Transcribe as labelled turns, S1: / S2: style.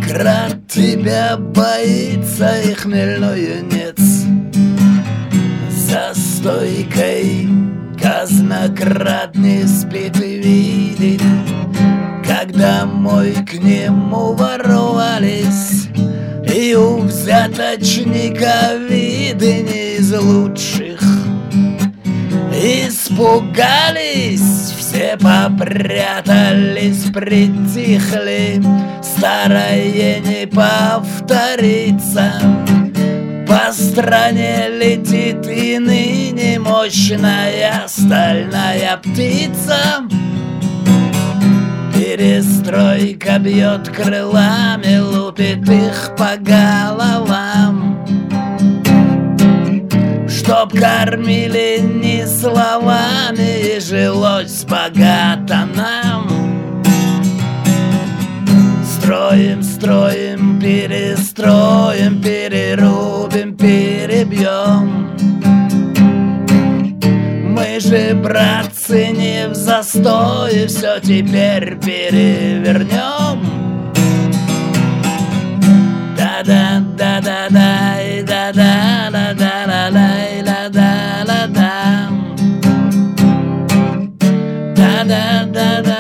S1: Крат тебя боится и хмельной юнец. За стойкой казнократ не спит и видит, как домой к нему ворвались, и у взяточника виды не из лучших. Испугались, все попрятались, притихли, старое не повторится. По стране летит и ныне мощная стальная птица. Перестройка бьет крылами, лупит их по головам. Чтоб кормили не словами и жилось богато нам. Строим, строим, перестроим, перерубим, перебьем. Мы же, братцы, не в застое, все теперь перевернем. Да-да-да-да-да, да-да-да-да-да-да-да-да-да. Да-да-да-да.